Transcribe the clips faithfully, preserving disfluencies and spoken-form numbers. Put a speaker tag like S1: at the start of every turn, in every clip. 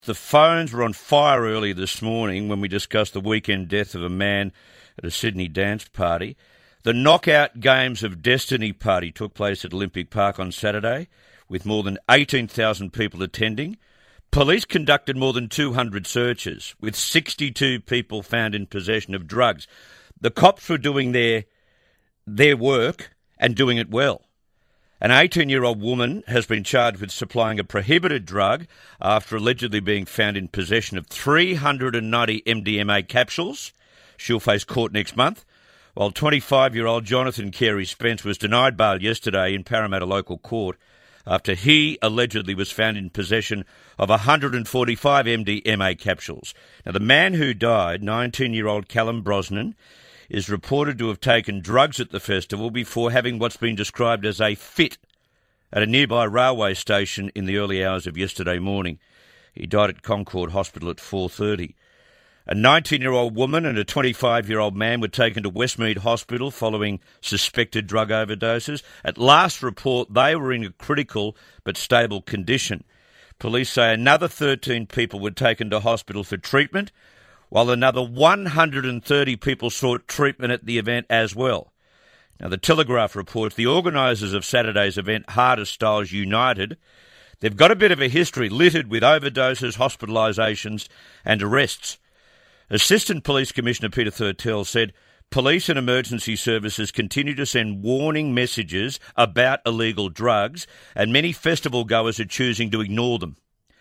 S1: The phones were on fire early this morning when we discussed the weekend death of a man at a Sydney dance party. The Knockout Games of Destiny party took place at Olympic Park on Saturday, with more than eighteen thousand people attending. Police conducted more than two hundred searches, with sixty-two people found in possession of drugs. The cops were doing their, their work and doing it well. An eighteen-year-old woman has been charged with supplying a prohibited drug after allegedly being found in possession of three hundred ninety M D M A capsules. She'll face court next month, while twenty-five-year-old Jonathan Carey Spence was denied bail yesterday in Parramatta Local Court after he allegedly was found in possession of one hundred forty-five M D M A capsules. Now, the man who died, nineteen-year-old Callum Brosnan, is reported to have taken drugs at the festival before having what's been described as a fit at a nearby railway station in the early hours of yesterday morning. He died at Concord Hospital at four thirty. A nineteen-year-old woman and a twenty-five-year-old man were taken to Westmead Hospital following suspected drug overdoses. At last report, they were in a critical but stable condition. Police say another thirteen people were taken to hospital for treatment, while another one hundred thirty people sought treatment at the event as well. Now, the Telegraph reports the organisers of Saturday's event, Harder Styles United, they've got a bit of a history littered with overdoses, hospitalisations and arrests. Assistant Police Commissioner Peter Thurtell said police and emergency services continue to send warning messages about illegal drugs, and many festival goers are choosing to ignore them.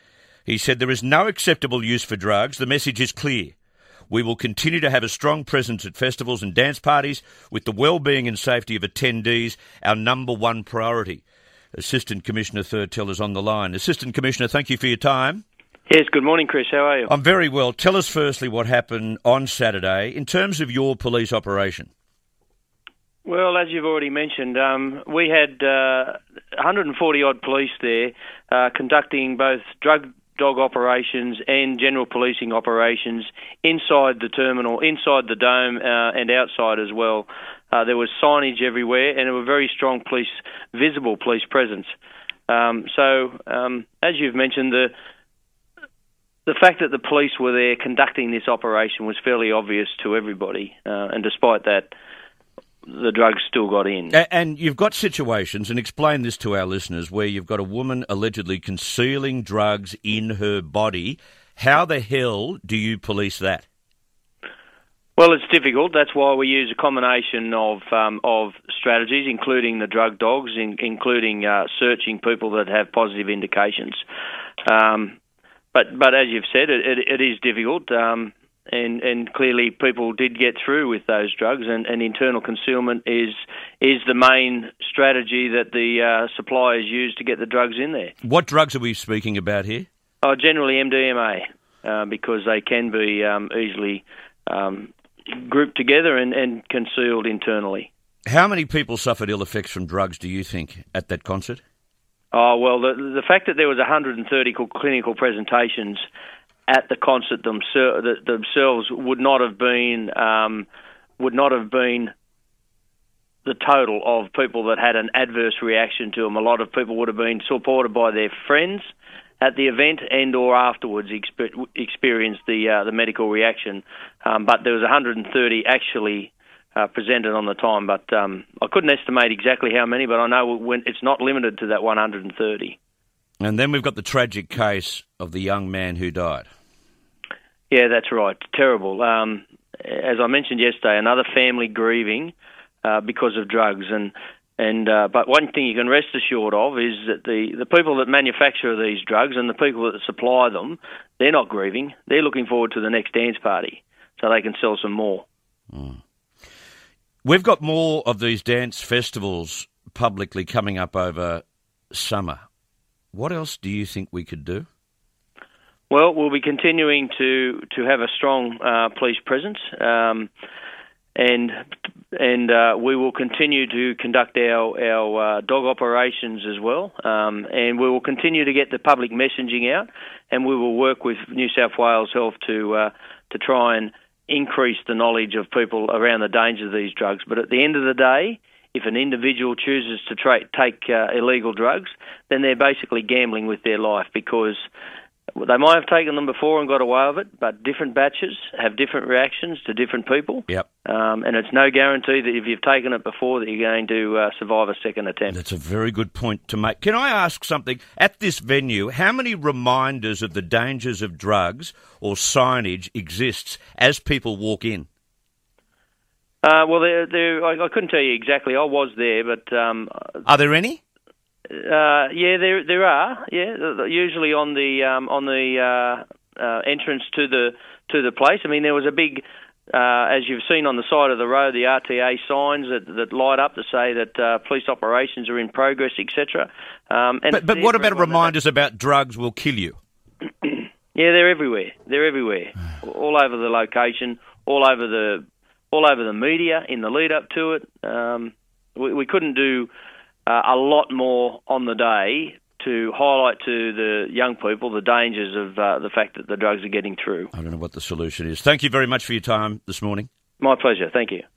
S1: He said there is no acceptable use for drugs. The message is clear. We will continue to have a strong presence at festivals and dance parties with the well-being and safety of attendees our number one priority. Assistant Commissioner Thurtell is on the line. Assistant Commissioner, thank you for your time.
S2: Yes, good morning, Chris. How are you?
S1: I'm very well. Tell us firstly what happened on Saturday in terms of your police operation.
S2: Well, as you've already mentioned, um, we had uh, one hundred forty odd police there uh, conducting both drug dog operations and general policing operations inside the terminal, inside the dome uh, and outside as well. Uh, there was signage everywhere and there were very strong police, visible police presence. Um, so, um, as you've mentioned, the The fact that the police were there conducting this operation was fairly obvious to everybody, uh, and despite that, the drugs still got in.
S1: And you've got situations, and explain this to our listeners, where you've got a woman allegedly concealing drugs in her body. How the hell do you police that?
S2: Well, it's difficult. That's why we use a combination of um, of strategies, including the drug dogs, in, including uh, searching people that have positive indications. Um But but as you've said, it, it, it is difficult, um, and and clearly people did get through with those drugs, and, and internal concealment is is the main strategy that the uh, suppliers use to get the drugs in there.
S1: What drugs are we speaking about here?
S2: Oh, generally M D M A, uh, because they can be um, easily um, grouped together and, and concealed internally.
S1: How many people suffered ill effects from drugs, do you think, at that concert?
S2: Oh, well, the the fact that there was one hundred thirty clinical presentations at the concert themselves, themselves would not have been um, would not have been the total of people that had an adverse reaction to them. A lot of people would have been supported by their friends at the event and or afterwards exper- experienced the uh, the medical reaction. Um, but there was one hundred thirty actually Uh, presented on the time, but um, I couldn't estimate exactly how many, but I know when it's not limited to that one hundred thirty.
S1: And then we've got the tragic case of the young man who died.
S2: Yeah, that's right. Terrible. Um, as I mentioned yesterday, another family grieving uh, because of drugs. And and uh, but one thing you can rest assured of is that the, the people that manufacture these drugs and the people that supply them, they're not grieving. They're looking forward to the next dance party so they can sell some more.
S1: Mm. We've got more of these dance festivals publicly coming up over summer. What else do you think we could do?
S2: Well, we'll be continuing to, to have a strong uh, police presence, um, and and uh, we will continue to conduct our our uh, dog operations as well, um, and we will continue to get the public messaging out, and we will work with New South Wales Health to uh, to try and increase the knowledge of people around the dangers of these drugs. But at the end of the day, if an individual chooses to tra- take uh, illegal drugs, then they're basically gambling with their life, because They might have taken them before and got away with it, but different batches have different reactions to different people.
S1: Yep.
S2: Um, and it's no guarantee that if you've taken it before that you're going to uh, survive a second attempt.
S1: That's a very good point to make. Can I ask something? At this venue, how many reminders of the dangers of drugs or signage exists as people walk in?
S2: Uh, well, there, there, I, I couldn't tell you exactly. I was there, but... Um,
S1: Are there any?
S2: Uh, yeah, there there are. Yeah, usually on the um, on the uh, uh, entrance to the to the place. I mean, there was a big, uh, as you've seen on the side of the road, the R T A signs that, that light up to say that uh, police operations are in progress, et cetera. Um, and
S1: but but what about reminders that... about drugs will kill you?
S2: Yeah, they're everywhere. They're everywhere, all over the location, all over the all over the media in the lead up to it. Um, we, we couldn't do. Uh, a lot more on the day to highlight to the young people the dangers of uh, the fact that the drugs are getting through.
S1: I don't know what the solution is. Thank you very much for your time this morning.
S2: My pleasure. Thank you.